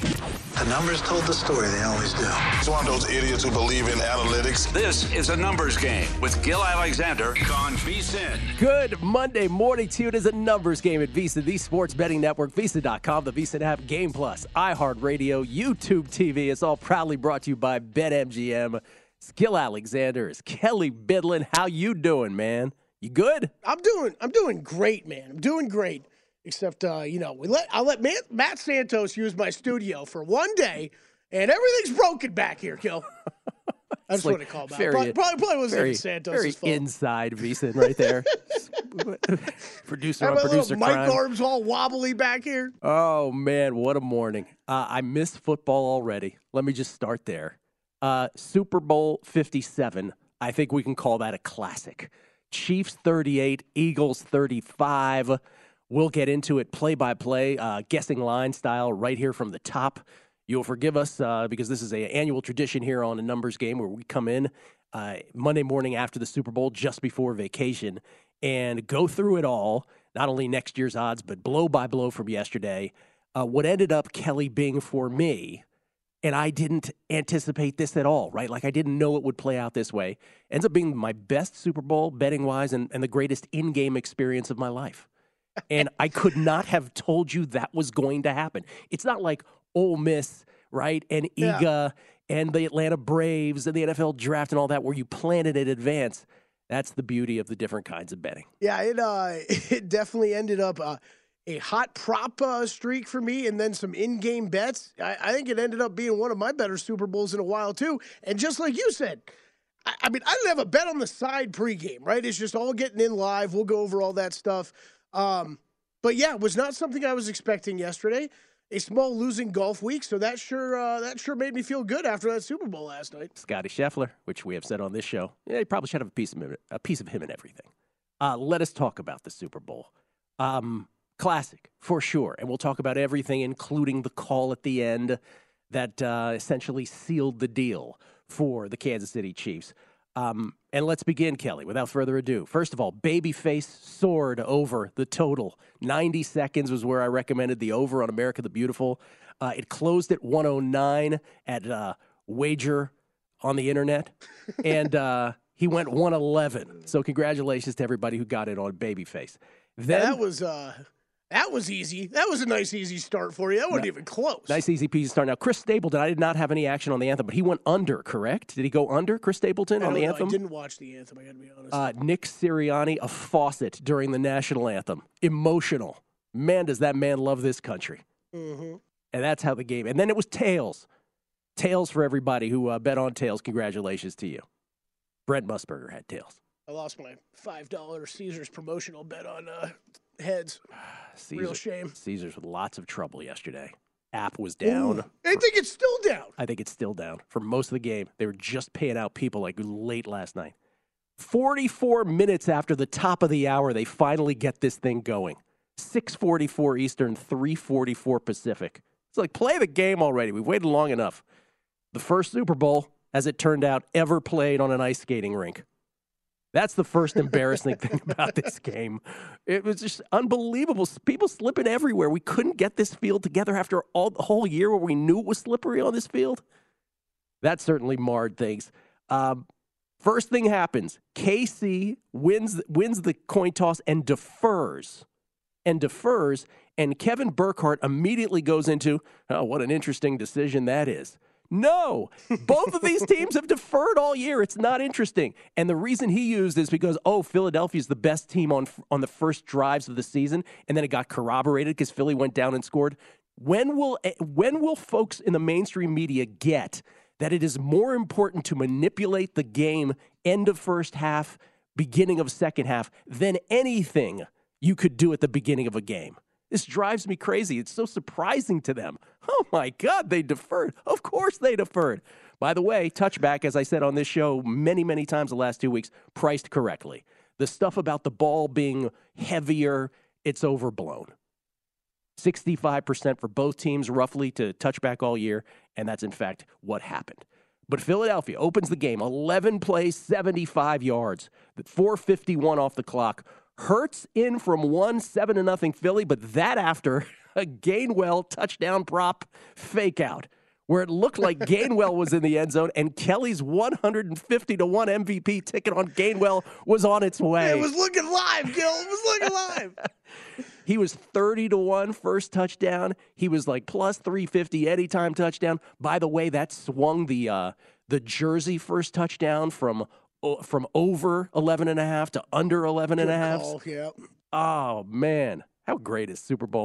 The numbers told the story, they always do. It's one of those idiots who believe in analytics. This is a numbers game with Gil Alexander on VSiN. Good Monday morning to you. It is a numbers game at VSiN, the sports betting network, VSiN.com, the VSiN app, Game Plus, iHeartRadio, YouTube TV. It's all proudly brought to you by BetMGM. It's Gil Alexander. It's Kelly Bidlin. How you doing, man? You good? I'm doing great, man. I'm doing great. Except, I'll let Matt Santos use my studio for one day, and everything's broken back here, Gil. I just want to call back. Probably wasn't Santos' fault. Very inside VSiN right there. Producer on producer crime. Mic arms all wobbly back here. Oh, man, what a morning. I miss football already. Let me just start there. Super Bowl 57, I think we can call that a classic. Chiefs 38, Eagles 35. We'll get into it play-by-play, guessing line style right here from the top. You'll forgive us because this is an annual tradition here on a numbers game where we come in Monday morning after the Super Bowl, just before vacation, and go through it all, not only next year's odds, but blow by blow from yesterday. What ended up, Kelly, being for me, and I didn't anticipate this at all, right? Like I didn't know it would play out this way. Ends up being my best Super Bowl betting-wise and the greatest in-game experience of my life. And I could not have told you that was going to happen. It's not like Ole Miss, right, and EGA and the Atlanta Braves and the NFL draft and all that where you plan it in advance. That's the beauty of the different kinds of betting. Yeah, it definitely ended up a hot prop streak for me and then some in-game bets. I think it ended up being one of my better Super Bowls in a while, too. And just like you said, I mean, I didn't have a bet on the side pregame, right? It's just all getting in live. We'll go over all that stuff. But yeah, it was not something I was expecting yesterday. A small losing golf week, so that sure made me feel good after that Super Bowl last night. Scotty Scheffler, which we have said on this show, you probably should have a piece of him in everything. Let us talk about the Super Bowl. Classic, for sure. And we'll talk about everything, including the call at the end that essentially sealed the deal for the Kansas City Chiefs. And let's begin, Kelly, without further ado. First of all, Babyface soared over the total. 90 seconds was where I recommended the over on America the Beautiful. It closed at 109 at Wager on the internet. And he went 111. So congratulations to everybody who got it on Babyface. Then, that was easy. That was a nice, easy start for you. That wasn't even close. Nice, easy peasy start. Now, Chris Stapleton, I did not have any action on the anthem, but he went under, correct? Did he go under, Chris Stapleton, on the anthem? I didn't watch the anthem, I got to be honest. Nick Sirianni, a faucet during the national anthem. Emotional. Man, does that man love this country. Mm-hmm. And that's how the game. And then it was tails. Tails for everybody who bet on tails. Congratulations to you. Brent Musburger had tails. I lost my $5 Caesars promotional bet on heads. Real shame. Caesars with lots of trouble yesterday. App was down. Ooh, I think it's still down. I think it's still down for most of the game. They were just paying out people like late last night. 44 minutes after the top of the hour, they finally get this thing going. 6:44 Eastern, 3:44 Pacific. It's like, play the game already. We've waited long enough. The first Super Bowl, as it turned out, ever played on an ice skating rink. That's the first embarrassing thing about this game. It was just unbelievable. People slipping everywhere. We couldn't get this field together after the whole year where we knew it was slippery on this field. That certainly marred things. First thing happens. KC wins the coin toss and defers. And Kevin Burkhardt immediately goes into, oh, what an interesting decision that is. No, both of these teams have deferred all year. It's not interesting. And the reason he used is because, Philadelphia's the best team on the first drives of the season, and then it got corroborated because Philly went down and scored. When will folks in the mainstream media get that it is more important to manipulate the game end of first half, beginning of second half, than anything you could do at the beginning of a game? This drives me crazy. It's so surprising to them. Oh, my God, they deferred. Of course they deferred. By the way, touchback, as I said on this show many, many times the last 2 weeks, priced correctly. The stuff about the ball being heavier, it's overblown. 65% for both teams roughly to touchback all year, and that's, in fact, what happened. But Philadelphia opens the game, 11 plays, 75 yards, 4:51 off the clock. Hurts in from 7-0 Philly, but that after a Gainwell touchdown prop fake out where it looked like Gainwell was in the end zone and Kelly's 150-1 MVP ticket on Gainwell was on its way. It was looking live, Gil. It was looking live. He was 30-1 first touchdown. He was like plus 350 anytime touchdown. By the way, that swung the Jersey first touchdown from over 11.5 to under 11.5. Yeah. Oh man, how great is Super Bowl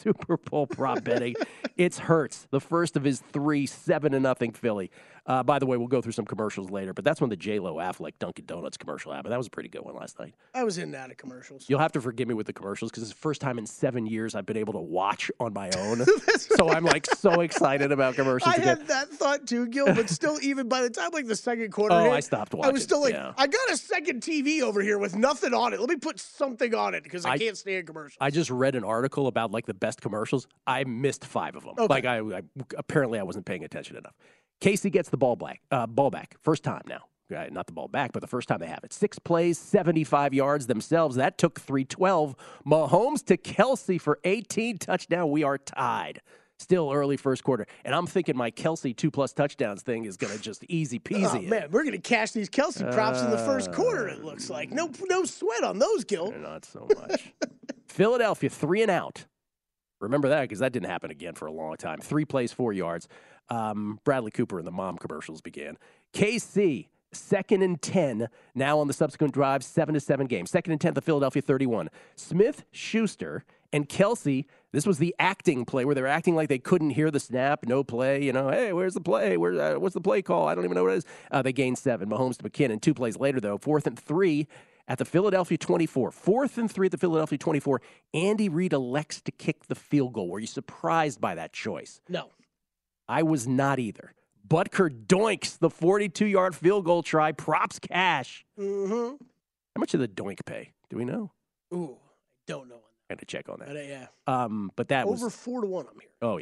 prop betting? It's Hurts, the first of his 3 7-0 Philly. By the way, we'll go through some commercials later, but that's when the J-Lo Affleck Dunkin' Donuts commercial happened. That was a pretty good one last night. I was in and out of commercials. You'll have to forgive me with the commercials because it's the first time in 7 years I've been able to watch on my own. So I'm like so excited about commercials I again. had that thought too, Gil, but still, even by the time like the second quarter Oh, hit, I stopped watching. I was still like, yeah. I got a second TV over here with nothing on it. Let me put something on it because I can't stand commercials. I just read an article about like the best commercials. I missed 5 of them. Okay. Like I apparently I wasn't paying attention enough. Casey gets the ball back. First time now. Not the ball back, but the first time they have it. 6 plays, 75 yards themselves. That took 312. Mahomes to Kelsey for 18 touchdown. We are tied. Still early first quarter. And I'm thinking my Kelsey 2+ touchdowns thing is going to just easy peasy. Oh, man, we're going to cash these Kelsey props in the first quarter, it looks like. No sweat on those, Gil. Not so much. Philadelphia, 3 and out. Remember that because that didn't happen again for a long time. 3 plays, 4 yards. Bradley Cooper and the mom commercials began. KC, 2nd and 10. Now on the subsequent drive, 7-7 game. 2nd and 10, the Philadelphia 31. Smith, Schuster, and Kelsey. This was the acting play where they were acting like they couldn't hear the snap. No play. You know, hey, where's the play? What's the play call? I don't even know what it is. They gained 7. Mahomes to McKinnon. 2 plays later, though. 4th and 3. At the Philadelphia 24, 4th and 3 at the Philadelphia 24, Andy Reid elects to kick the field goal. Were you surprised by that choice? No. I was not either. Butker doinks the 42-yard field goal try, props cash. Mm-hmm. How much did the doink pay? Do we know? Ooh, I don't know. I had to check on that. Yeah. But that Over was 4-1, I'm here. Oh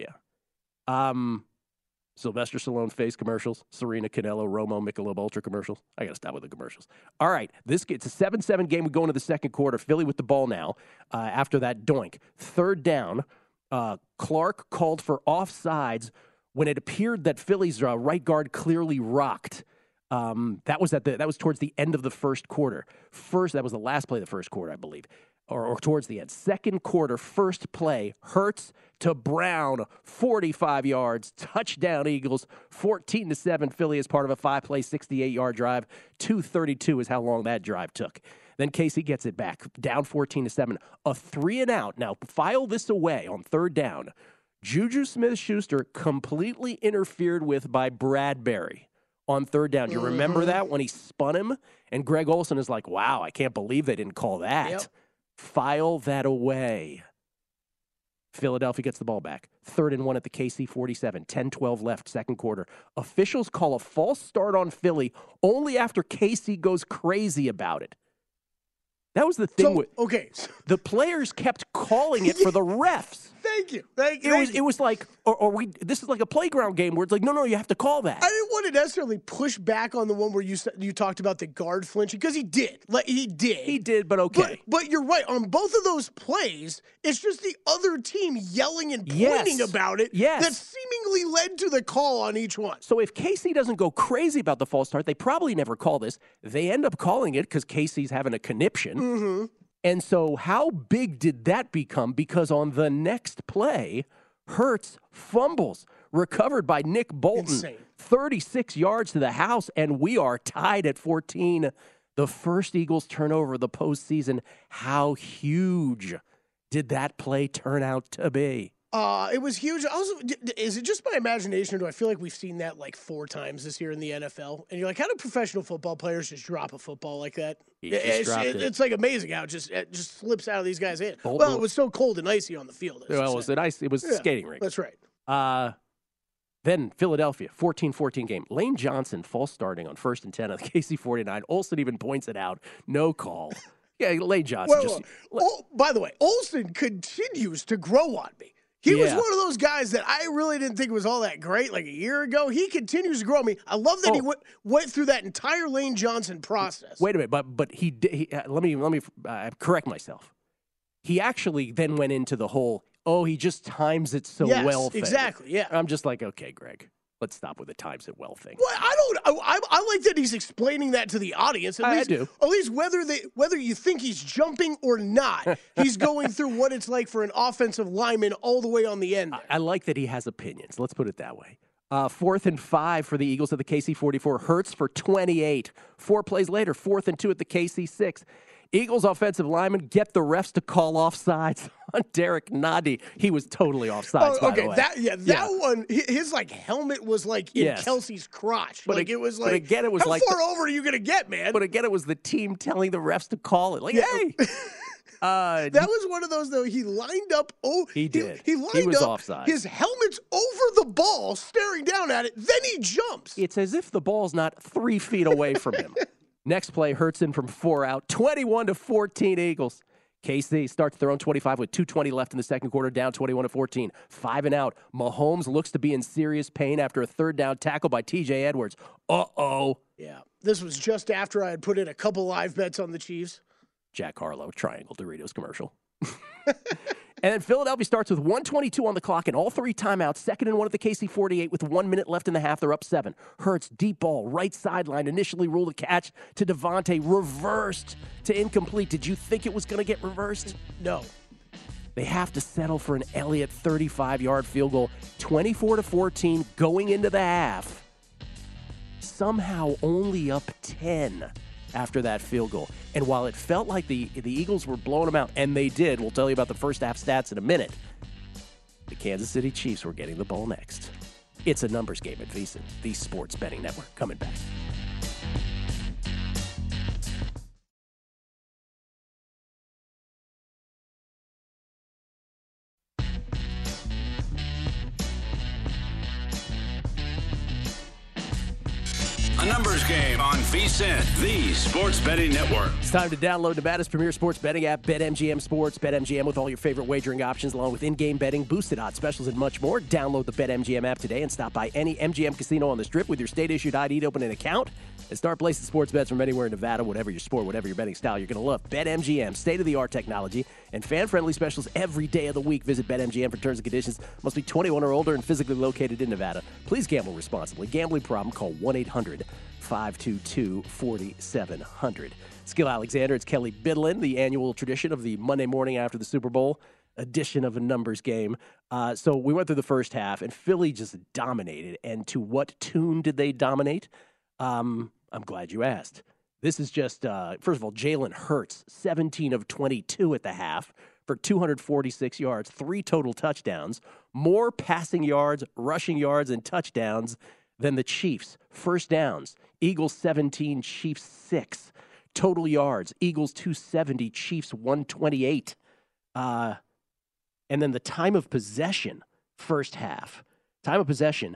yeah. Sylvester Stallone face commercials, Serena Canelo, Romo, Michelob Ultra commercials. I got to stop with the commercials. All right, it's a 7-7 game. We go into the second quarter. Philly with the ball now after that doink. 3rd down, Clark called for offsides when it appeared that Philly's right guard clearly rocked. That was towards the end of the first quarter. That was the last play of the first quarter, I believe. Or towards the end. Second quarter, first play, Hurts to Brown, 45 yards, touchdown Eagles, 14-7. Philly is part of a 5-play, 68-yard drive. 2:32 is how long that drive took. Then Casey gets it back, down 14-7. A 3 and out. Now, file this away on 3rd down. Juju Smith-Schuster completely interfered with by Bradbury on 3rd down. You remember that when he spun him? And Greg Olsen is like, wow, I can't believe they didn't call that. Yep. File that away. Philadelphia gets the ball back. 3rd and 1 at the KC 47. 10-12 left, second quarter. Officials call a false start on Philly only after KC goes crazy about it. That was the thing. The players kept calling it for the refs. Thank you. It was like, this is like a playground game where it's like, no, you have to call that. I didn't want to necessarily push back on the one where you talked about the guard flinching because he did. He did, but okay. But you're right. On both of those plays, it's just the other team yelling and pointing about it that seemingly led to the call on each one. So if KC doesn't go crazy about the false start, they probably never call this. They end up calling it because KC's having a conniption. Mm-hmm. And so how big did that become? Because on the next play, Hurts fumbles, recovered by Nick Bolton. Insane. 36 yards to the house, and we are tied at 14. The first Eagles turnover of the postseason. How huge did that play turn out to be? It was huge. Also, is it just my imagination, or do I feel like we've seen that like 4 times this year in the NFL? And you're like, how do professional football players just drop a football like that? It's like amazing how it just slips out of these guys' hands. Well, it was so cold and icy on the field. Well, it was a skating rink. That's right. Then Philadelphia, 14-14 game. Lane Johnson false starting on 1st and 10 on the KC 49. Olsen even points it out. No call. Yeah, Lane Johnson. By the way, Olsen continues to grow on me. He was one of those guys that I really didn't think was all that great like a year ago. He continues to grow on me. I love that he went through that entire Lane Johnson process. Wait a minute, but he let me correct myself. He actually then went into the whole, oh, he just times it so Yes, well thing. exactly, yeah. I'm just like, okay, Greg, let's stop with the times it well thing. Well, I like that he's explaining that to the audience. I do. At least whether you think he's jumping or not, he's going through what it's like for an offensive lineman all the way on the end. I like that he has opinions. Let's put it that way. 4th and 5 for the Eagles at the KC-44. Hurts for 28. 4 plays later, 4th and 2 at the KC-6. Eagles offensive linemen get the refs to call offsides on Derek Nadi. He was totally offsides, by the way. That one, his helmet was in Yes. Kelsey's crotch. But It was but again, it was how far over are you going to get, man? But again, it was the team telling the refs to call it. Like, Yeah. hey! That was one of those, though. He lined up. Oh, He did. He lined He was up. offside. His helmet's over the ball, staring down at it. Then he jumps. It's as if the ball's not 3 feet away from him. Next play, Hurts in from 4 out, 21-14 Eagles. KC starts their own 25 with 2:20 left in the second quarter, down 21-14. 5 and out. Mahomes looks to be in serious pain after a third down tackle by TJ Edwards. Uh-oh. Yeah, this was just after I had put in a couple live bets on the Chiefs. Jack Harlow, Triangle Doritos commercial. And then Philadelphia starts with 1:22 on the clock and all 3 timeouts. 2nd and 1 at the KC-48 with 1 minute left in the half. They're up 7. Hurts, deep ball, right sideline. Initially ruled a catch to Devontae. Reversed to incomplete. Did you think it was going to get reversed? No. They have to settle for an Elliott 35-yard field goal. 24-14 going into the half. Somehow only up 10 after that field goal. And while it felt like the Eagles were blowing them out, and they did, we'll tell you about the first half stats in a minute, the Kansas City Chiefs were getting the ball next. It's a numbers game at VSiN, the sports betting network. Coming back. A numbers game on VSiN, the sports betting network. It's time to download Nevada's premier sports betting app, BetMGM Sports. BetMGM with all your favorite wagering options, along with in-game betting, boosted odds specials, and much more. Download the BetMGM app today and stop by any MGM casino on the Strip with your state-issued ID to open an account and start placing sports bets from anywhere in Nevada. Whatever your sport, whatever your betting style, you're going to love BetMGM. State-of-the-art technology and fan-friendly specials every day of the week. Visit BetMGM for terms and conditions. Must be 21 or older and physically located in Nevada. Please gamble responsibly. Gambling problem? Call 1-800-522-4700. Skill Alexander, it's Kelly Bidlin, the annual tradition of the Monday morning after the Super Bowl edition of a numbers game. So we went through the first half, and Philly just dominated. And to what tune did they dominate? I'm glad you asked. This is just, first of all, Jalen Hurts, 17 of 22 at the half for 246 yards, 3 total touchdowns, more passing yards, rushing yards, and touchdowns than the Chiefs. First downs, Eagles 17, Chiefs 6. Total yards, Eagles 270, Chiefs 128. And then the time of possession, first half. Time of possession,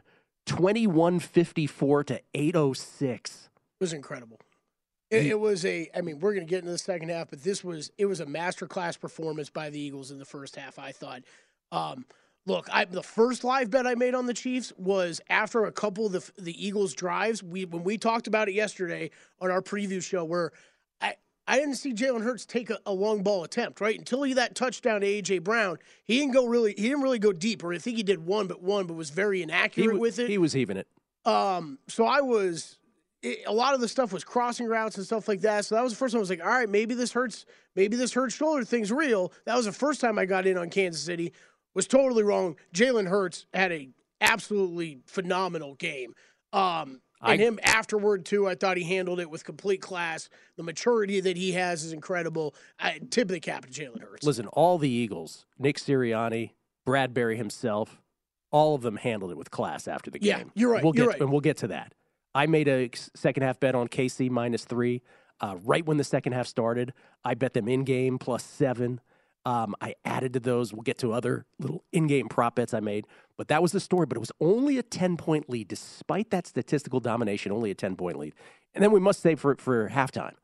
21:54 to 8:06. It was incredible. It was we're going to get into the second half, but it was a masterclass performance by the Eagles in the first half, I thought. Look, the first live bet I made on the Chiefs was after a couple of the Eagles' drives. When we talked about it yesterday on our preview show, where I didn't see Jalen Hurts take a long ball attempt, right? Until that touchdown to A.J. Brown, he didn't really go deep, or I think he did one, but was very inaccurate with it. He was heaving it. So I was. A lot of the stuff was crossing routes and stuff like that. So that was the first time I was like, all right, maybe this Hurts shoulder thing's real. That was the first time I got in on Kansas City. Was totally wrong. Jalen Hurts had a absolutely phenomenal game. And him afterward, too, I thought he handled it with complete class. The maturity that he has is incredible. Tip of the cap to Jalen Hurts. Listen, all the Eagles, Nick Sirianni, Bradbury himself, all of them handled it with class after the game. Yeah, you're right. And we'll get to that. I made a second half bet on KC -3. Right when the second half started, I bet them in-game +7. I added to those. We'll get to other little in-game prop bets I made. But that was the story. But it was only a 10-point lead. Despite that statistical domination, only a 10-point lead. And then we must say for halftime,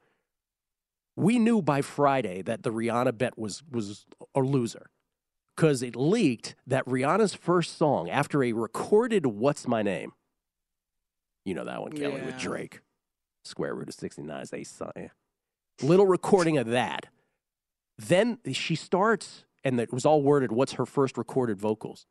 we knew by Friday that the Rihanna bet was a loser. Because it leaked that Rihanna's first song, after a recorded What's My Name, you know that one, Kelly, with Drake. Square root of 69 is a sign. Little recording of that. Then she starts and it was all worded, what's her first recorded vocals?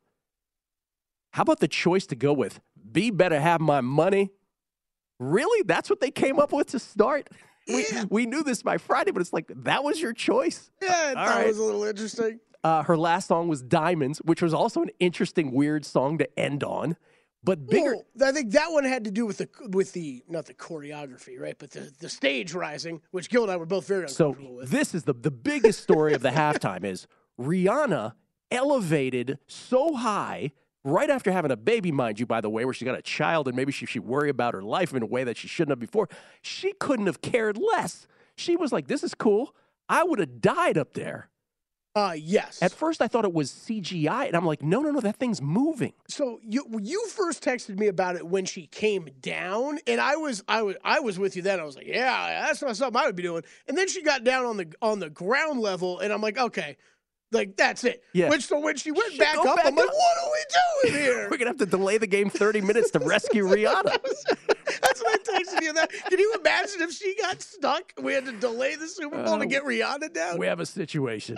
How about the choice to go with, "B better have my money"? Really? That's what they came up with to start? We knew this by Friday, but it's like, that was your choice? Yeah, I thought it was a little interesting. Her last song was Diamonds, which was also an interesting, weird song to end on. But bigger, Well, I think that one had to do with the not the choreography, right? But the stage rising, which Gil and I were both very uncomfortable with. This is the biggest story of the halftime is Rihanna elevated so high right after having a baby, mind you, by the way, where she got a child and maybe she should worry about her life in a way that she shouldn't have before. She couldn't have cared less. She was like, this is cool. I would have died up there. Yes. At first, I thought it was CGI, and I'm like, no, that thing's moving. So you first texted me about it when she came down, and I was with you then. I was like, yeah, that's not something I would be doing. And then she got down on the ground level, and I'm like, okay, like that's it. Yeah. So when she went back up, I'm like, what are we doing here? We're gonna have to delay the game 30 minutes to rescue Rihanna. That's what I texted you. Can you imagine if she got stuck? We had to delay the Super Bowl to get Rihanna down. We have a situation.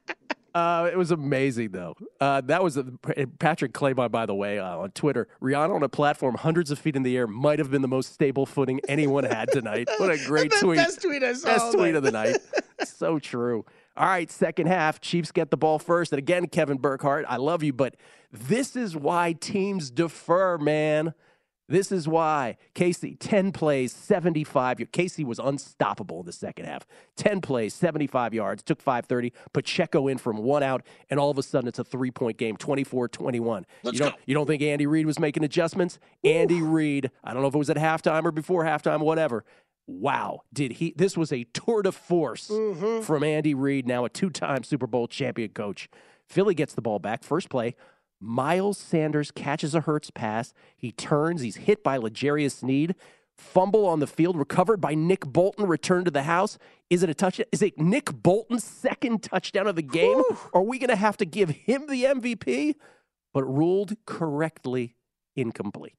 It was amazing, though. That was Patrick Claybon, by the way, on Twitter. Rihanna on a platform hundreds of feet in the air might have been the most stable footing anyone had tonight. What a great tweet. Best tweet I saw. Best tweet of the night. So true. All right, second half. Chiefs get the ball first. And again, Kevin Burkhardt, I love you, but this is why teams defer, man. This is why. Casey, 10 plays, 75. Casey was unstoppable in the second half. 10 plays, 75 yards, took 530. Pacheco in from 1 out, and all of a sudden it's a 3-point game, 24-21. You don't think Andy Reid was making adjustments? Ooh. Andy Reid, I don't know if it was at halftime or before halftime, whatever. Wow, this was a tour de force from Andy Reid, now a 2-time Super Bowl champion coach. Philly gets the ball back. First play, Miles Sanders catches a Hurts pass. He turns. He's hit by L'Jarius Sneed. Fumble on the field, recovered by Nick Bolton, returned to the house. Is it a touchdown? Is it Nick Bolton's second touchdown of the game? Whew. Are we going to have to give him the MVP? But ruled correctly incomplete.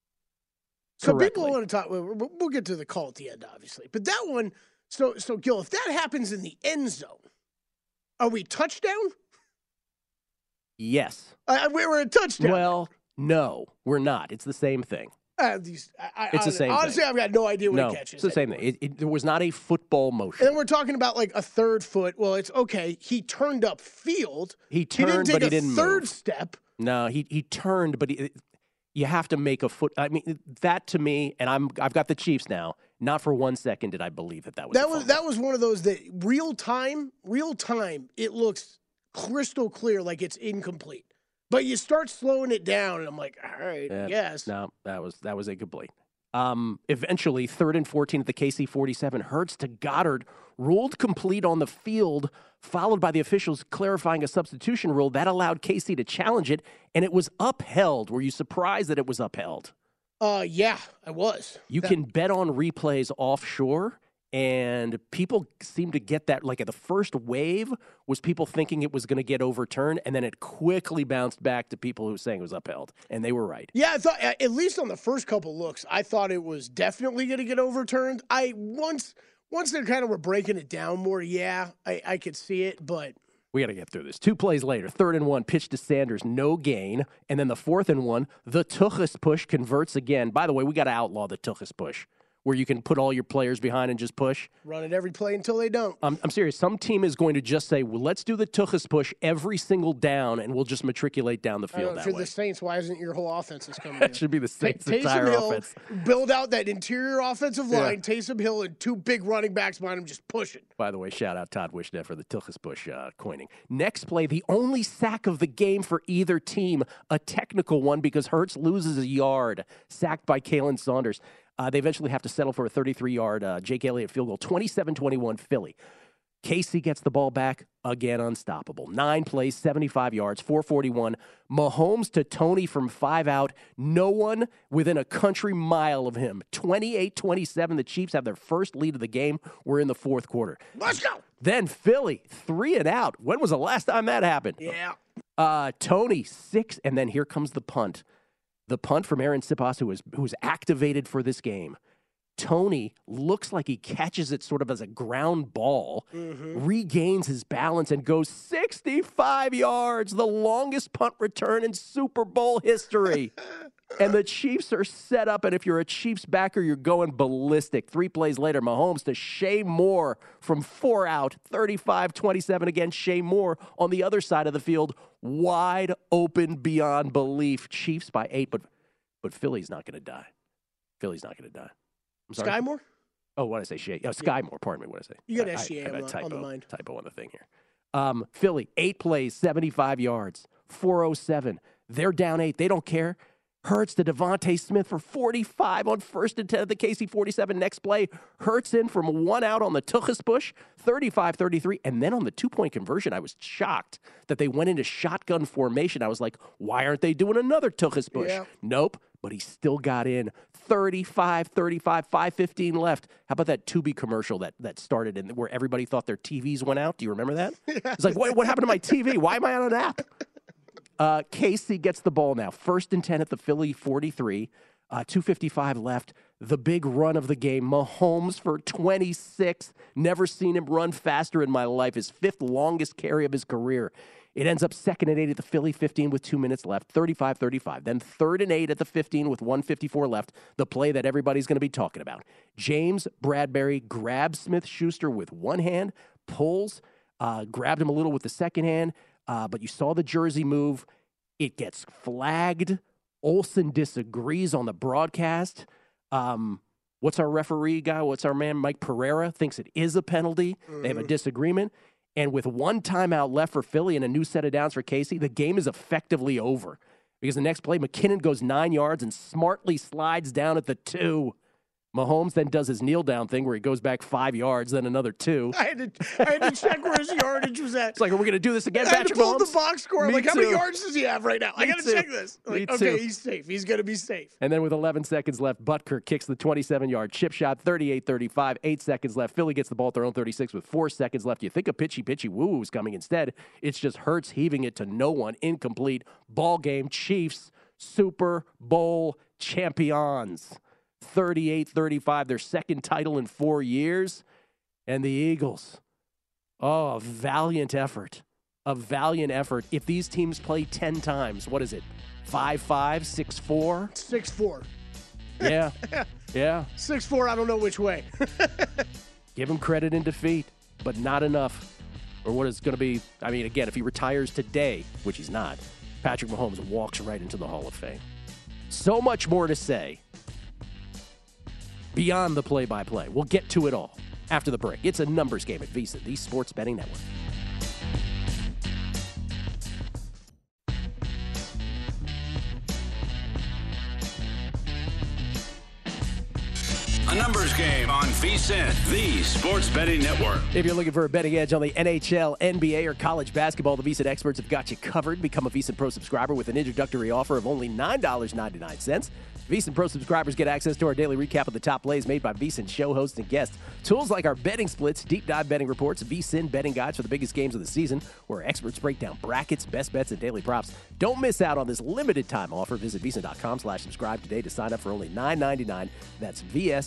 So people want to talk. We'll get to the call at the end, obviously. But that one, so Gil, if that happens in the end zone, are we touchdown? Yes. We're a touchdown. Well, no, we're not. It's the same thing. It's the same honestly, thing. I've got no idea what he catches. It's the same thing. It was not a football motion. And then we're talking about like a third foot. Well, it's okay. He turned up field. He turned, but he didn't move. Third step. No, he turned, but you have to make a foot. I mean, that to me, and I've got the Chiefs now. Not for 1 second did I believe that was. That was one of those that real time. It looks crystal clear, like it's incomplete. But you start slowing it down, and I'm like, all right, yes. No, that was incomplete. Eventually, 3rd and 14 at the KC 47. Hurts to Goddard, ruled complete on the field, followed by the officials clarifying a substitution rule. That allowed KC to challenge it, and it was upheld. Were you surprised that it was upheld? Yeah, I was. You can bet on replays offshore, and people seem to get that. Like, at the first wave was people thinking it was going to get overturned, and then it quickly bounced back to people who were saying it was upheld, and they were right. Yeah, I thought, at least on the first couple looks, I thought it was definitely going to get overturned. Once they kind of were breaking it down more, I could see it, but we got to get through this. 2 plays later, 3rd and 1, pitch to Sanders, no gain. And then the 4th and 1, the Tuchus push converts again. By the way, we got to outlaw the Tuchus push, where you can put all your players behind and just push. Run it every play until they don't. I'm serious. Some team is going to just say, well, let's do the Tuchus push every single down, and we'll just matriculate down the field that way. For the Saints, why isn't your whole offense coming That should be the Saints' entire offense. Build out that interior offensive line, Taysom Hill, and 2 big running backs behind him just pushing. By the way, shout out Todd Wishnet for the Tuchus push coining. Next play, the only sack of the game for either team, a technical one because Hurts loses a yard, sacked by Kalen Saunders. They eventually have to settle for a 33-yard Jake Elliott field goal, 27-21 Philly. KC gets the ball back, again unstoppable. 9 plays, 75 yards, 441. Mahomes to Tony from 5 out. No one within a country mile of him. 28-27. The Chiefs have their first lead of the game. We're in the 4th quarter. Let's go. Then Philly, 3 and out. When was the last time that happened? Yeah. Tony, 6, and then here comes the punt. The punt from Aaron Siposs, who was activated for this game. Tony looks like he catches it sort of as a ground ball, regains his balance, and goes 65 yards, the longest punt return in Super Bowl history. And the Chiefs are set up, and if you're a Chiefs backer, you're going ballistic. 3 plays later, Mahomes to Shea Moore from 4 out, 35-27 against Shea Moore on the other side of the field, wide open beyond belief. Chiefs by 8, but Philly's not going to die. Philly's not going to die. I'm sorry. Sky Moore? Oh, what did I say? Shea. Oh, Sky Moore. Pardon me. What did I say? You got SGA on the mind. Typo on the thing here. Philly, 8 plays, 75 yards, 407. They're down 8. They don't care. Hurts to Devontae Smith for 45 on 1st and 10 at the KC 47. Next play, Hurts in from 1 out on the Tuchus Bush, 35-33. And then on the 2-point conversion, I was shocked that they went into shotgun formation. I was like, why aren't they doing another Tuchus Bush? Yeah. Nope, but he still got in. 35-35, 5:15 left. How about that Tubi commercial that started in where everybody thought their TVs went out? Do you remember that? It's like, what happened to my TV? Why am I on an app? Casey gets the ball now. 1st and 10 at the Philly 43. 2:55 left. The big run of the game. Mahomes for 26. Never seen him run faster in my life. His 5th longest carry of his career. It ends up 2nd and 8 at the Philly 15 with 2 minutes left. 35-35. Then 3rd and 8 at the 15 with 1:54 left. The play that everybody's going to be talking about. James Bradbury grabs Smith-Schuster with one hand, pulls, grabbed him a little with the second hand. But you saw the jersey move. It gets flagged. Olsen disagrees on the broadcast. What's our referee guy? What's our man? Mike Pereira thinks it is a penalty. They have a disagreement. And with 1 timeout left for Philly and a new set of downs for Casey, the game is effectively over. Because the next play, McKinnon goes 9 yards and smartly slides down at the 2. Mahomes then does his kneel down thing where he goes back 5 yards, then another 2. I had to check where his yardage was at. It's like, are we going to do this again, I had to Patrick pull Mahomes? up the box score. Me Like, how too. many yards does he have right now? I got to check this. Like, Me okay, too. he's safe. He's going to be safe. And then with 11 seconds left, Butker kicks the 27-yard chip shot, 38-35, 8 seconds left. Philly gets the ball at their own 36 with 4 seconds left. You think a pitchy woo is coming. Instead, it's just Hurts heaving it to no one. Incomplete. Ball game. Chiefs, Super Bowl champions. 38-35, their 2nd title in 4 years. And the Eagles, a valiant effort. A valiant effort. If these teams play 10 times, what is it? 5-5, 6-4? 6'4". Yeah. Yeah. 6'4", I don't know which way. Give him credit in defeat, but not enough. Or what is going to be, I mean, again, if he retires today, which he's not, Patrick Mahomes walks right into the Hall of Fame. So much more to say beyond the play-by-play. We'll get to it all after the break. It's a numbers game at VSiN, the Sports Betting Network. A numbers game on VSiN, the Sports Betting Network. If you're looking for a betting edge on the NHL, NBA, or college basketball, the VSiN experts have got you covered. Become a VSiN Pro subscriber with an introductory offer of only $9.99. VSiN Pro subscribers get access to our daily recap of the top plays made by VSiN show hosts and guests. Tools like our betting splits, deep dive betting reports, VSiN betting guides for the biggest games of the season, where experts break down brackets, best bets, and daily props. Don't miss out on this limited time offer. Visit VSiN.com/subscribe today to sign up for only $9.99. That's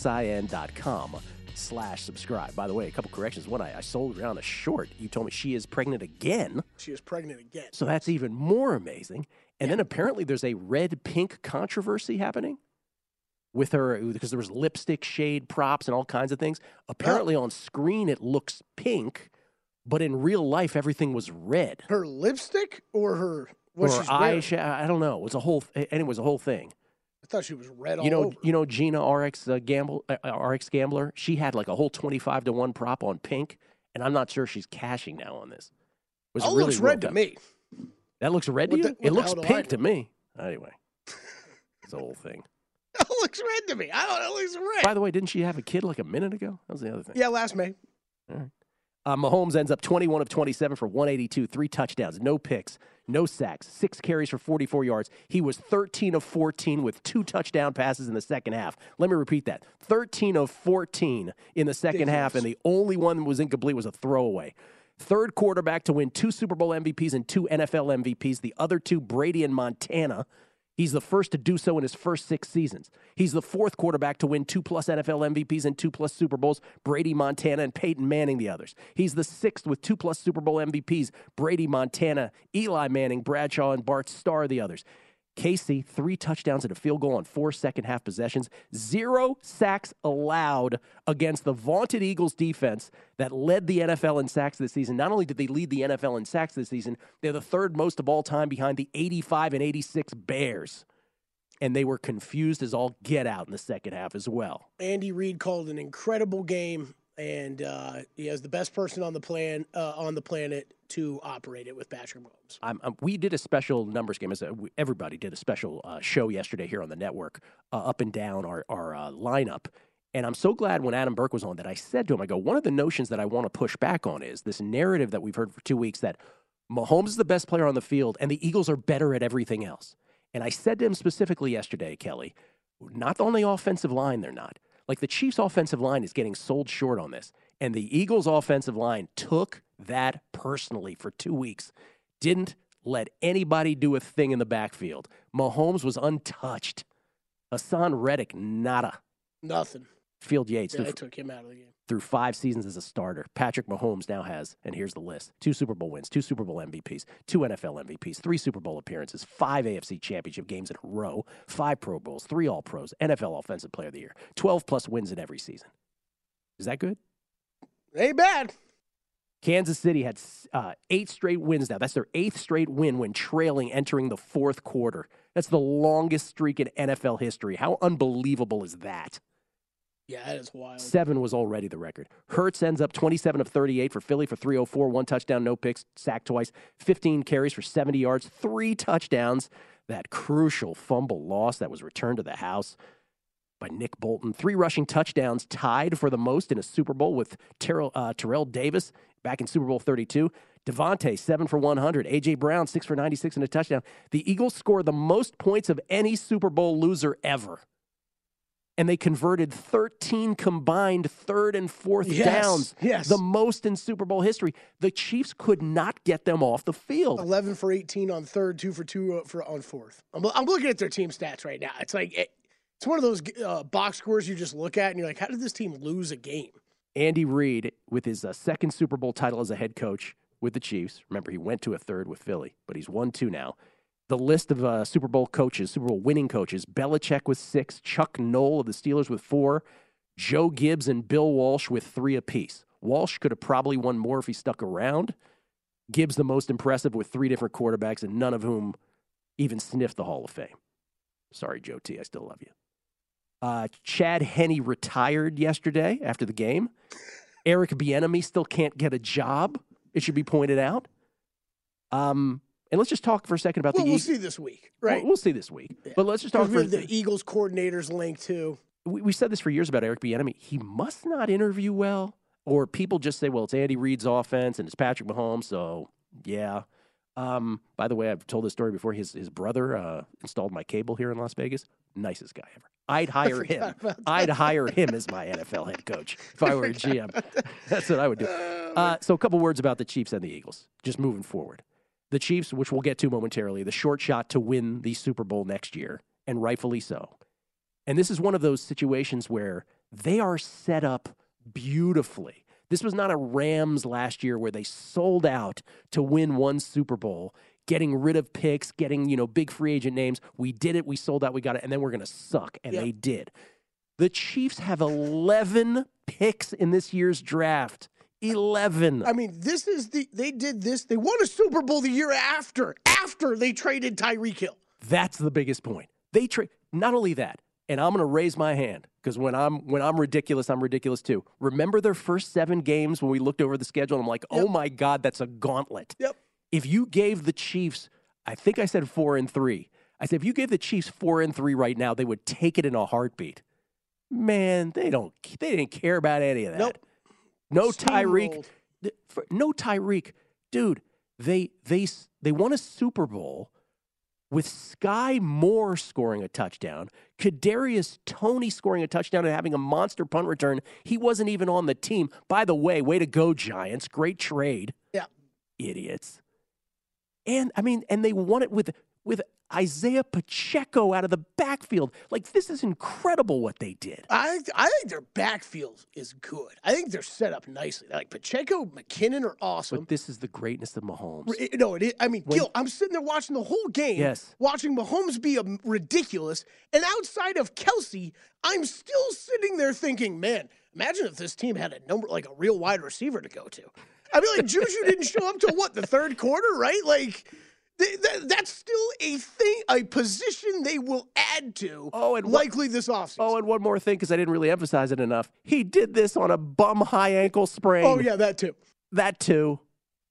VSIN.com/subscribe. By the way, a couple corrections. One, I sold around a short. You told me she is pregnant again. She is pregnant again. So that's even more amazing. And then apparently there's a red-pink controversy happening with her because there was lipstick shade props and all kinds of things. Apparently on screen it looks pink, but in real life everything was red. Her lipstick or her what she's wearing? Eyeshadow? I don't know. It was a whole thing. I thought she was red all over. You know Gina RX Gambler. She had like a whole 25-1 prop on pink, and I'm not sure she's cashing now on this. It was really looks red to me. That looks red to you? It looks pink to me. Anyway, it's a whole thing. That looks red to me. I don't know. It looks red. By the way, didn't she have a kid like a minute ago? That was the other thing. Yeah, last May. All right. Mahomes ends up 21 of 27 for 182, 3 touchdowns, no picks, no sacks, 6 carries for 44 yards. He was 13 of 14 with 2 touchdown passes in the second half. Let me repeat that. 13 of 14 in the second half, and the only one that was incomplete was a throwaway. Third quarterback to win 2 Super Bowl MVPs and 2 NFL MVPs. The other 2, Brady and Montana. He's the first to do so in his first 6 seasons. He's the 4th quarterback to win 2+ NFL MVPs and 2+ Super Bowls, Brady, Montana, and Peyton Manning the others. He's the 6th with 2+ Super Bowl MVPs, Brady, Montana, Eli Manning, Bradshaw, and Bart Starr the others. Casey, 3 touchdowns and a field goal on 4 second-half possessions. 0 sacks allowed against the vaunted Eagles defense that led the NFL in sacks this season. Not only did they lead the NFL in sacks this season, they're the 3rd most of all time behind the 85 and 86 Bears. And they were confused as all get out in the second half as well. Andy Reid called an incredible game, and he has the best person on the planet to operate it with Patrick Mahomes. We did a special numbers game. Everybody did a special show yesterday here on the network, up and down our lineup. And I'm so glad when Adam Burke was on that I said to him, I go, one of the notions that I want to push back on is this narrative that we've heard for 2 weeks that Mahomes is the best player on the field and the Eagles are better at everything else. And I said to him specifically yesterday, Kelly, not on the offensive line, they're not. Like the Chiefs' offensive line is getting sold short on this. And the Eagles' offensive line took that personally for 2 weeks. Didn't let anybody do a thing in the backfield. Mahomes was untouched. Hassan Reddick, nada. Nothing. Field Yates. Yeah, I took him out of the game. Through 5 seasons as a starter. Patrick Mahomes now has, and here's the list, 2 Super Bowl wins, 2 Super Bowl MVPs, 2 NFL MVPs, 3 Super Bowl appearances, 5 AFC Championship games in a row, 5 Pro Bowls, 3 All-Pros, NFL Offensive Player of the Year, 12+ wins in every season. Is that good? Ain't bad. Kansas City had 8 straight wins now. That's their 8th straight win when trailing entering the 4th quarter. That's the longest streak in NFL history. How unbelievable is that? Yeah, that is wild. 7 was already the record. Hurts ends up 27 of 38 for Philly for 304, 1 touchdown, no picks, sacked twice, 15 carries for 70 yards, 3 touchdowns. That crucial fumble loss that was returned to the house by Nick Bolton. 3 rushing touchdowns, tied for the most in a Super Bowl with Terrell Davis back in Super Bowl 32. Devontae, 7 for 100. A.J. Brown, 6 for 96 and a touchdown. The Eagles scored the most points of any Super Bowl loser ever. And they converted 13 combined 3rd and 4th downs. Yes. The most in Super Bowl history. The Chiefs could not get them off the field. 11 for 18 on 3rd, 2 for 2 on 4th. I'm looking at their team stats right now. It's like it's one of those box scores you just look at and you're like, how did this team lose a game? Andy Reid, with his 2nd Super Bowl title as a head coach with the Chiefs. Remember, he went to a 3rd with Philly, but he's won 2 now. The list of Super Bowl coaches, Super Bowl winning coaches, Belichick with 6, Chuck Noll of the Steelers with 4, Joe Gibbs and Bill Walsh with 3 apiece. Walsh could have probably won more if he stuck around. Gibbs the most impressive with 3 different quarterbacks, and none of whom even sniffed the Hall of Fame. Sorry, Joe T., I still love you. Chad Henne retired yesterday after the game. Eric Bieniemy still can't get a job, it should be pointed out. And let's just talk for a second about we'll see this week, right? We'll see this week. Yeah. But let's just talk for the Eagles coordinators link too. We said this for years about Eric Bieniemy. He must not interview well, or people just say, well, it's Andy Reid's offense and it's Patrick Mahomes, so yeah. By the way, I've told this story before. His brother installed my cable here in Las Vegas. Nicest guy ever. I'd hire him. I'd hire him as my NFL head coach if I were a GM. That's what I would do. So a couple words about the Chiefs and the Eagles, just moving forward. The Chiefs, which we'll get to momentarily, the short shot to win the Super Bowl next year, and rightfully so. And this is one of those situations where they are set up beautifully. This was not a Rams last year where they sold out to win one Super Bowl, getting rid of picks, getting, big free agent names. We did it, we sold out, we got it, and then we're going to suck. And They did. The Chiefs have 11 picks in this year's draft. 11. I mean, they did this. They won a Super Bowl the year after they traded Tyreek Hill. That's the biggest point. Not only that, and I'm going to raise my hand because when I'm ridiculous, I'm ridiculous too. Remember their first 7 games when we looked over the schedule and I'm like, oh my God, that's a gauntlet. Yep. If you gave the Chiefs, I think I said 4-3. I said, if you gave the Chiefs 4-3 right now, they would take it in a heartbeat. Man, they didn't care about any of that. Nope. No Tyreek. No Tyreek. Dude, they won a Super Bowl with Sky Moore scoring a touchdown, Kadarius Toney scoring a touchdown and having a monster punt return. He wasn't even on the team. By the way to go, Giants. Great trade. Yeah. Idiots. And they won it with with Isaiah Pacheco out of the backfield. Like, this is incredible what they did. I think their backfield is good. I think they're set up nicely. Like Pacheco, McKinnon are awesome. But this is the greatness of Mahomes. No, it is. I mean, Gil, I'm sitting there watching the whole game, Yes. watching Mahomes be ridiculous. And outside of Kelsey, I'm still sitting there thinking, man, imagine if this team had a real wide receiver to go to. I mean, like, Juju didn't show up till the third quarter, right? Like, that's still a thing, a position they will add to likely this offseason. Oh, and one more thing, because I didn't really emphasize it enough. He did this on a bum high ankle sprain. Oh, yeah, that too. That too.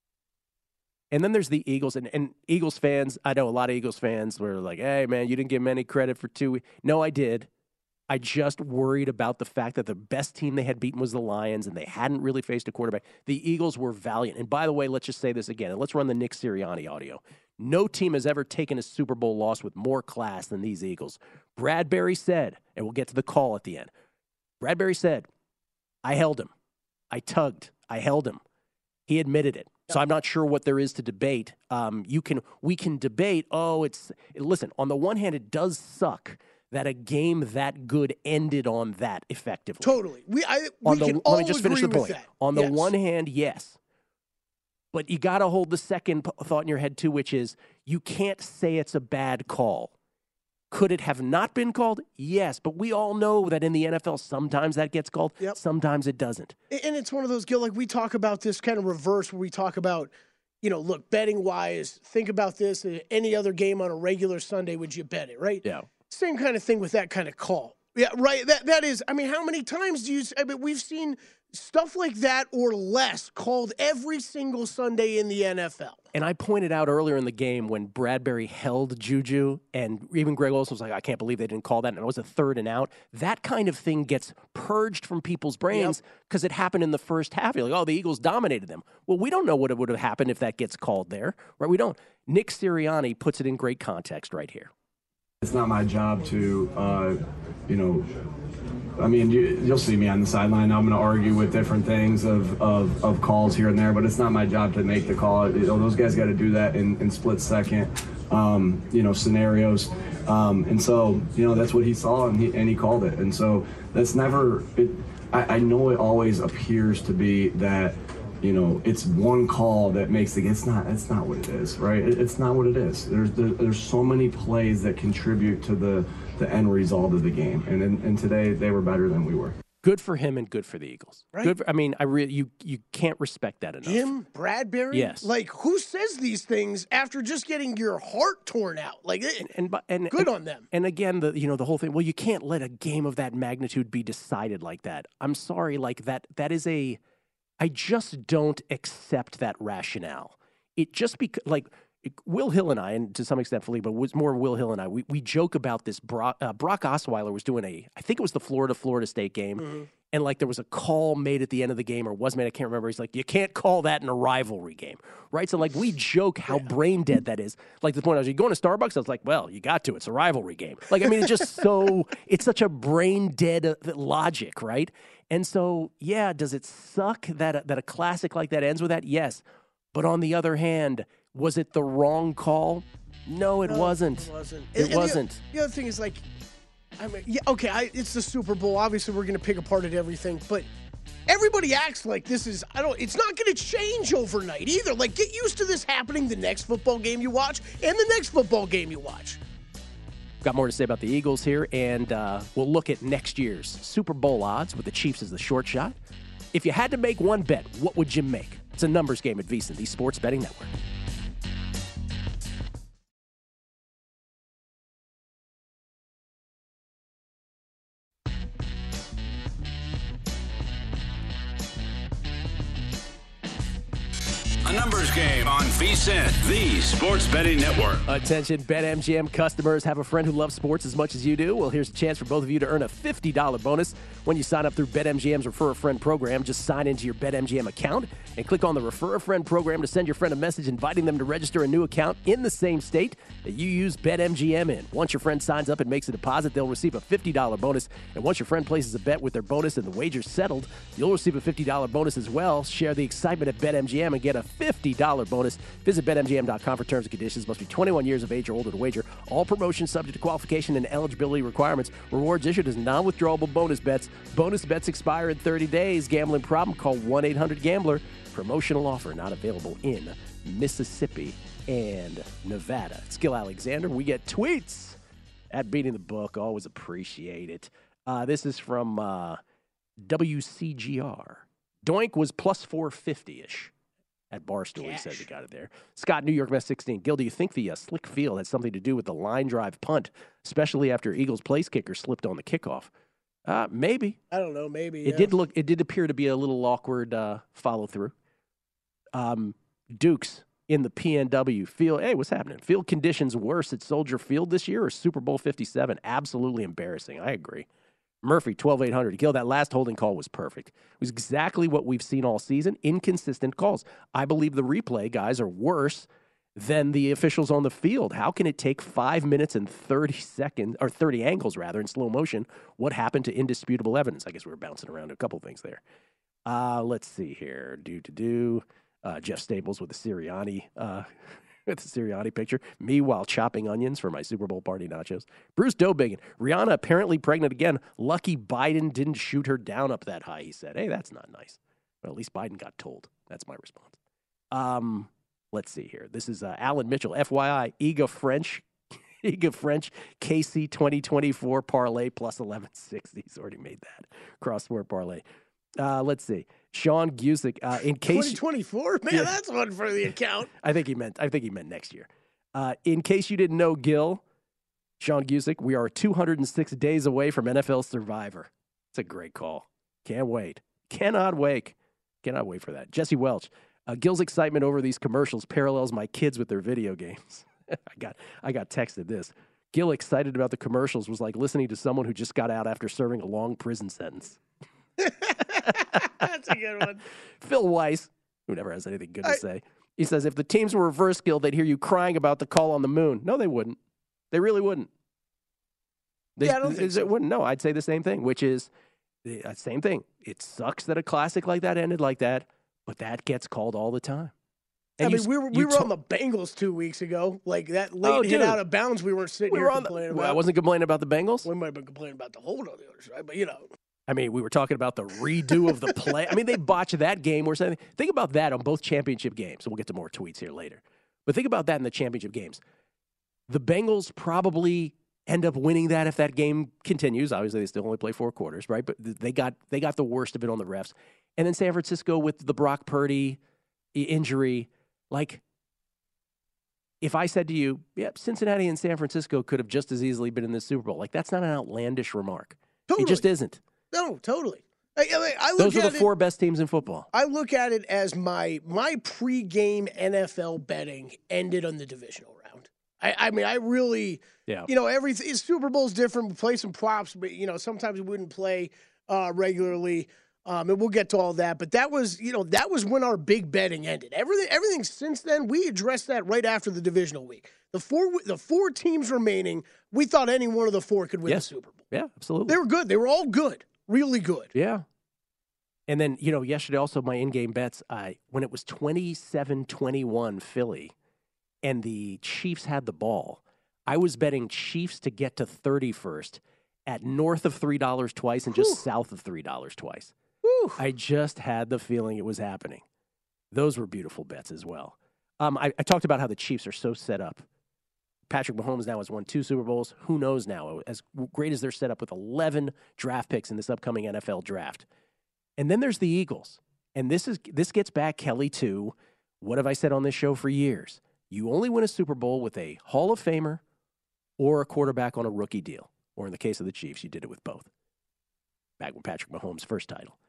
And then there's the Eagles. And Eagles fans, I know a lot of Eagles fans were like, hey, man, you didn't give him any credit for 2 weeks. No, I did. I just worried about the fact that the best team they had beaten was the Lions, and they hadn't really faced a quarterback. The Eagles were valiant. And by the way, let's just say this again, and let's run the Nick Sirianni audio. No team has ever taken a Super Bowl loss with more class than these Eagles. Bradbury said, and we'll get to the call at the end. Bradbury said, I held him. I tugged. I held him. He admitted it. So I'm not sure what there is to debate. We can debate, listen, on the one hand, it does suck that a game that good ended on that effectively. Totally. Let me just finish the point. On the one hand, yes. But you got to hold the second thought in your head, too, which is you can't say it's a bad call. Could it have not been called? Yes, but we all know that in the NFL, sometimes that gets called, sometimes it doesn't. And it's one of those, Gil, like we talk about this kind of reverse where we talk about, look, betting-wise, think about this. Any other game on a regular Sunday, would you bet it, right? Yeah. Same kind of thing with that kind of call. Yeah, right. That is, I mean, how many times we've seen stuff like that or less called every single Sunday in the NFL. And I pointed out earlier in the game when Bradbury held Juju, and even Greg Olsen was like, I can't believe they didn't call that, and it was a 3rd and out. That kind of thing gets purged from people's brains because it happened in the first half. You're like, the Eagles dominated them. Well, we don't know what would have happened if that gets called there, right? We don't. Nick Sirianni puts it in great context right here. It's not my job to, you'll see me on the sideline. I'm going to argue with different things of calls here and there, but it's not my job to make the call. Those guys got to do that in split second, scenarios. And so, that's what he saw, and he called it. And so that's never – I know it always appears to be that – it's one call that makes the game. It's not what it is, right? It's not what it is. There's so many plays that contribute to the end result of the game, and today they were better than we were. Good for him and good for the Eagles. Right. You can't respect that enough. Him, Bradbury, yes. Like, who says these things after just getting your heart torn out? Like, and good on them. And again, the whole thing. Well, you can't let a game of that magnitude be decided like that. I'm sorry, like that. That is a. I just don't accept that rationale. It just Will Hill and I, and to some extent Philippe, but it was more Will Hill and I, we joke about this. Brock Osweiler was doing I think it was the Florida State game, and there was a call made at the end of the game, or was made, I can't remember. He's like, you can't call that in a rivalry game, right? So we joke how brain dead that is. Like the point I was, you going to Starbucks? I was like, well, you got to. It's a rivalry game. It's just it's such a brain dead logic, right? And so, yeah, does it suck that a classic like that ends with that? Yes. But on the other hand, was it the wrong call? No, it wasn't. It wasn't. The other thing is it's the Super Bowl. Obviously, we're going to pick apart at everything, but everybody acts like this is, it's not going to change overnight either. Like, get used to this happening the next football game you watch and the next football game you watch. Got more to say about the Eagles here, and we'll look at next year's Super Bowl odds with the Chiefs as the short shot. If you had to make one bet, what would you make? It's a numbers game at VSiN, the Sports Betting Network. A numbers game on VSiN, the Sports Betting Network. Attention, BetMGM customers. Have a friend who loves sports as much as you do? Well, here's a chance for both of you to earn a $50 bonus when you sign up through BetMGM's Refer a Friend program. Just sign into your BetMGM account and click on the Refer a Friend program to send your friend a message inviting them to register a new account in the same state that you use BetMGM in. Once your friend signs up and makes a deposit, they'll receive a $50 bonus. And once your friend places a bet with their bonus and the wager's settled, you'll receive a $50 bonus as well. Share the excitement at BetMGM and get a $50 bonus. Visit BetMGM.com for terms and conditions. Must be 21 years of age or older to wager. All promotions subject to qualification and eligibility requirements. Rewards issued as non-withdrawable bonus bets. Bonus bets expire in 30 days. Gambling problem? Call 1-800-GAMBLER. Promotional offer not available in Mississippi and Nevada. It's Gil Alexander. We get tweets at Beating the Book. Always appreciate it. This is from WCGR. Doink was plus 450-ish at Barstool. He says he got it there. Scott, New York Mets 16. Gil, do you think the slick field has something to do with the line drive punt, especially after Eagles place kicker slipped on the kickoff? Maybe. I don't know. Maybe. It did appear to be a little awkward follow through. Dukes in the PNW field. Hey, what's happening? Field conditions worse at Soldier Field this year or Super Bowl 57? Absolutely embarrassing. I agree. Murphy, 12-800. Gil, that last holding call was perfect. It was exactly what we've seen all season. Inconsistent calls. I believe the replay guys are worse than the officials on the field. How can it take 5 minutes and 30 seconds, or 30 angles rather, in slow motion? What happened to indisputable evidence? I guess we were bouncing around a couple things there. Let's see here. Jeff Staples with the Sirianni picture. Me while chopping onions for my Super Bowl party nachos. Bruce Dobiggin. Rihanna apparently pregnant again. Lucky Biden didn't shoot her down up that high, he said. Hey, that's not nice. Well, at least Biden got told. That's my response. Let's see here. This is Alan Mitchell. FYI, Iga French KC 2024 parlay plus 1160. He's already made that. Cross-sport parlay. Let's see. Sean Gusick, in case 2024, man, that's one for the account. I think he meant next year. In case you didn't know, Gil, Sean Gusick, we are 206 days away from NFL Survivor. It's a great call. Can't wait. Cannot wait for that. Jesse Welch, Gil's excitement over these commercials parallels my kids with their video games. I got texted this. Gil excited about the commercials was like listening to someone who just got out after serving a long prison sentence. That's a good one. Phil Weiss, who never has anything good to say, he says, if the teams were reverse, Gil, they'd hear you crying about the call on the moon. No, they wouldn't. They really wouldn't. I don't think so. It wouldn't. No, I'd say the same thing, which is the same thing. It sucks that a classic like that ended like that, but that gets called all the time. And we were on the Bengals 2 weeks ago. Like that late hit out of bounds, we weren't sitting here complaining about. I wasn't complaining about the Bengals. We might have been complaining about the hold on the other side, but I mean, we were talking about the redo of the play. I mean, they botched that game or something. Think about that on both championship games. So we'll get to more tweets here later. But think about that in the championship games. The Bengals probably end up winning that if that game continues. Obviously, they still only play 4 quarters, right? But they got the worst of it on the refs. And then San Francisco with the Brock Purdy injury. Like, if I said to you, Cincinnati and San Francisco could have just as easily been in this Super Bowl. Like, that's not an outlandish remark. Totally. It just isn't. No, totally. I Those are the 4 best teams in football. I look at it as my pregame NFL betting ended on the divisional round. I mean, I really, everything. Super Bowl's different. We play some props, but sometimes we wouldn't play regularly. And we'll get to all that. But that was when our big betting ended. Everything since then, we addressed that right after the divisional week. The four teams remaining, we thought any one of the 4 could win the Super Bowl. Yeah, absolutely. They were good. They were all good. Really good. Yeah. And then, yesterday also my in-game bets, when it was 27-21 Philly and the Chiefs had the ball, I was betting Chiefs to get to 31st at north of $3 twice and just south of $3 twice. Whew. I just had the feeling it was happening. Those were beautiful bets as well. I talked about how the Chiefs are so set up. Patrick Mahomes now has won 2 Super Bowls. Who knows now? As great as they're set up with 11 draft picks in this upcoming NFL draft. And then there's the Eagles. And this gets back, Kelly, to what have I said on this show for years? You only win a Super Bowl with a Hall of Famer or a quarterback on a rookie deal. Or in the case of the Chiefs, you did it with both. Back when Patrick Mahomes' first title.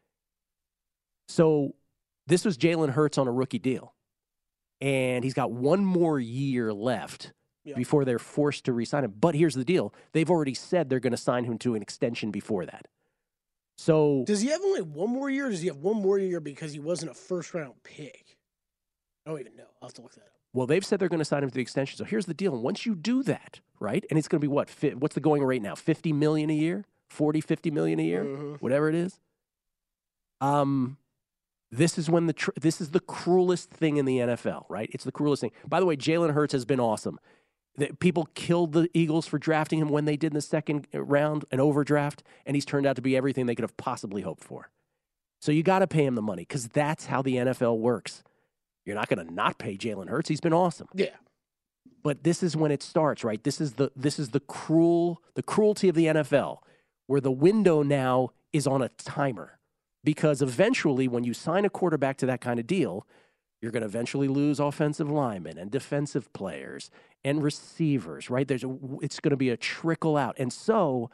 So this was Jalen Hurts on a rookie deal. And he's got 1 more year left before they're forced to re-sign him. But here's the deal. They've already said they're going to sign him to an extension before that. So does he have only 1 more year, or does he have 1 more year because he wasn't a first-round pick? I don't even know. I'll have to look that up. Well, they've said they're going to sign him to the extension. So here's the deal. Once you do that, right, and it's going to be what? What's the going rate now? $50 million a year? $40, $50 million a year? Mm-hmm. Whatever it is. This is when this is the cruelest thing in the NFL, right? It's the cruelest thing. By the way, Jalen Hurts has been awesome. People killed the Eagles for drafting him when they did in the second round, an overdraft, and he's turned out to be everything they could have possibly hoped for. So you got to pay him the money because that's how the NFL works. You're not going to not pay Jalen Hurts. He's been awesome. Yeah. But this is when it starts, right? This is the cruelty of the NFL, where the window now is on a timer. Because eventually, when you sign a quarterback to that kind of deal, you're going to eventually lose offensive linemen and defensive players and receivers, right? It's going to be a trickle out. And so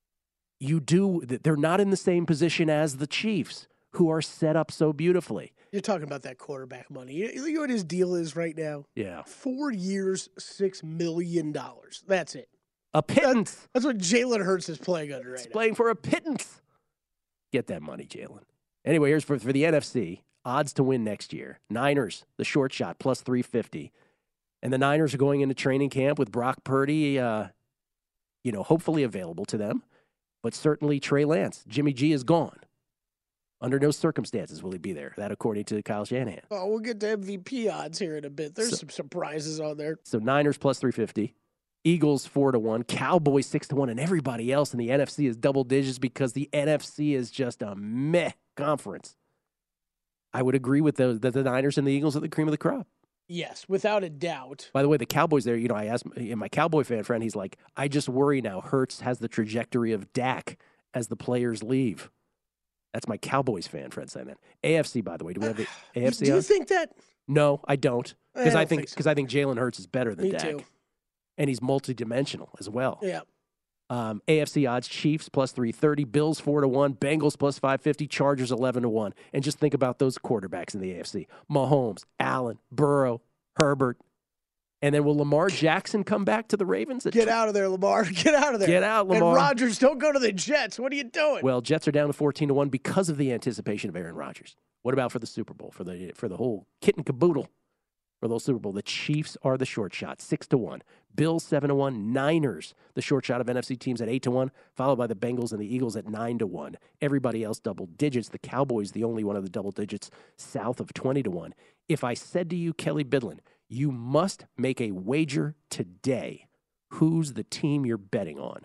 they're not in the same position as the Chiefs, who are set up so beautifully. You're talking about that quarterback money. You know what his deal is right now? Yeah. 4 years, $6 million. That's it. A pittance. That's what Jalen Hurts is playing under right now. Playing for a pittance. Get that money, Jalen. Anyway, here's for the NFC. Odds to win next year. Niners, the short shot, plus 350. And the Niners are going into training camp with Brock Purdy, hopefully available to them. But certainly Trey Lance. Jimmy G is gone. Under no circumstances will he be there. That according to Kyle Shanahan. Oh, we'll get to MVP odds here in a bit. There's some surprises on there. So Niners plus 350. Eagles 4-1, Cowboys 6-1, and everybody else in the NFC is double digits because the NFC is just a meh conference. I would agree with that the Niners and the Eagles are the cream of the crop. Yes, without a doubt. By the way, the Cowboys there, I asked my Cowboy fan friend, he's like, I just worry now Hurts has the trajectory of Dak as the players leave. That's my Cowboys fan friend saying that. AFC, by the way, do we have the AFC Do you think that? No, I don't. Because I think so. Jalen Hurts is better than Me Dak. too. And he's multidimensional as well. Yeah. AFC odds, Chiefs plus 330, Bills 4-1, Bengals plus 550, Chargers 11-1. And just think about those quarterbacks in the AFC. Mahomes, Allen, Burrow, Herbert. And then will Lamar Jackson come back to the Ravens? Get out of there, Lamar. Get out of there. Get out, Lamar. And Rodgers, don't go to the Jets. What are you doing? Well, Jets are down to 14-1 because of the anticipation of Aaron Rodgers. What about for the Super Bowl, for the whole kit and caboodle? For those Super Bowl, the Chiefs are the short shot, 6-1. Bills 7-1. Niners, the short shot of NFC teams at 8-1, followed by the Bengals and the Eagles at 9-1. Everybody else double digits. The Cowboys, the only one of the double digits, south of 20-1. If I said to you, Kelly Bidlin, you must make a wager today, who's the team you're betting on?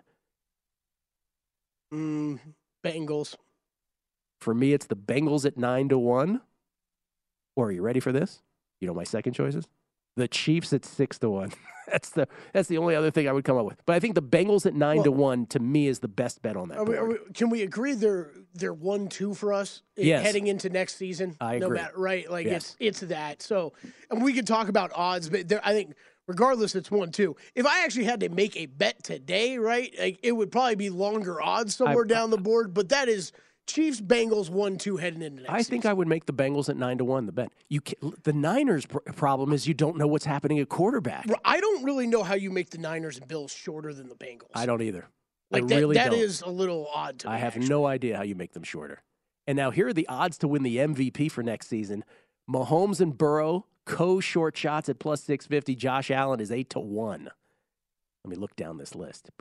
Bengals. For me, it's the Bengals at 9-1. Or are you ready for this? You know my second choices? The Chiefs at 6-1. That's the only other thing I would come up with. But I think the Bengals at 9-1 to me is the best bet on that board. Can we agree they're 1-2 for us heading into next season? I agree. No matter, right? Like yes. it's that. So, and we can talk about odds, but I think regardless, it's 1-2. If I actually had to make a bet today, right, like it would probably be longer odds somewhere down the board. But that is Chiefs, Bengals 1-2 heading into next season. I would make the Bengals at 9-1 the bet. The Niners' problem is you don't know what's happening at quarterback. I don't really know how you make the Niners and Bills shorter than the Bengals. I don't either. Like that is a little odd to me. I have no idea how you make them shorter. And now here are the odds to win the MVP for next season. Mahomes and Burrow, co-short shots at plus 650. Josh Allen is 8-1. Let me look down this list.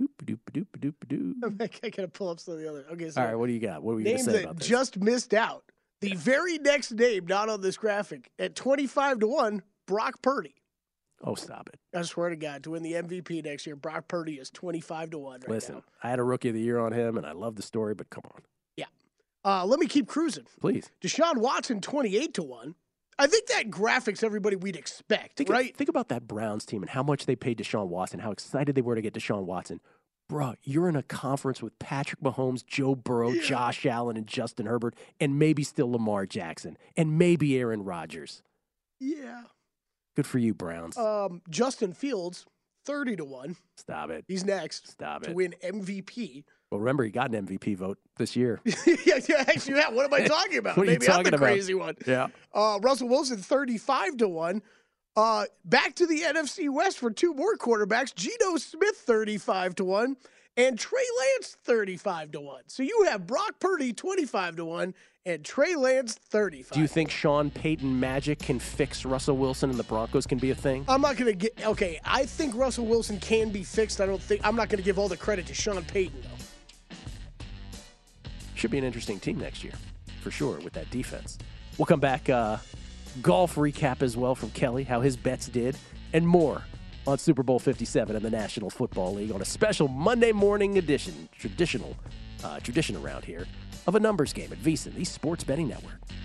I gotta pull up some of the other. Okay, so all right, what do you got? What were you going to say about this? Just missed out. The very next name, not on this graphic, at 25-1, Brock Purdy. Oh, stop it! I swear to God, to win the MVP next year, Brock Purdy is 25-1 right Listen, now. I had a Rookie of the Year on him, and I love the story, but come on. Yeah. Let me keep cruising. Please. Deshaun Watson, 28-1. I think that graphics everybody we'd expect, right? Think about that Browns team and how much they paid Deshaun Watson, how excited they were to get Deshaun Watson. Bro, you're in a conference with Patrick Mahomes, Joe Burrow, Josh Allen, and Justin Herbert, and maybe still Lamar Jackson, and maybe Aaron Rodgers. Yeah. Good for you, Browns. Justin Fields, 30-1. Stop it. He's next. Stop it. To win MVP. Well, remember, he got an MVP vote this year. Actually, what am I talking about? What are you Maybe talking I'm the about? crazy one. Yeah. Russell Wilson, 35-1. Back to the NFC West for two more quarterbacks. Geno Smith, 35-1. And Trey Lance, 35-1. So you have Brock Purdy, 25-1. And Trey Lance, 35. Do you think Sean Payton magic can fix Russell Wilson and the Broncos can be a thing? I'm not going to get – okay, I think Russell Wilson can be fixed. I'm not going to give all the credit to Sean Payton, though. Should be an interesting team next year, for sure, with that defense. We'll come back, golf recap as well from Kelly, how his bets did, and more on Super Bowl 57 and the National Football League on a special Monday morning edition, tradition around here, of A Numbers Game at VSiN, the Sports Betting Network.